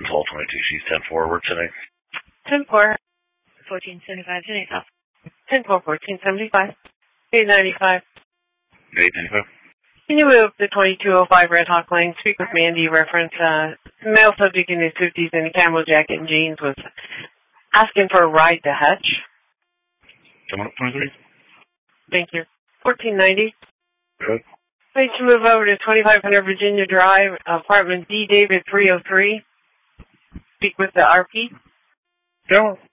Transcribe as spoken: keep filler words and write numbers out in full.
twelve twenty-two, she's ten four, work today. ten four. fourteen seventy-five, ten eight off. ten four, fourteen seventy-five. eight ninety-five. eight ninety-five. Can you move to twenty-two oh five Red Hawk Lane? Speak with Mandy, reference, uh, male subject in his fifties in a camo jacket and jeans was asking for a ride to Hutch. Coming up, twenty-three. Thank you. fourteen ninety. Good. Please move over to twenty-five hundred Virginia Drive, apartment D. David three oh three. Speak with the R P. Go.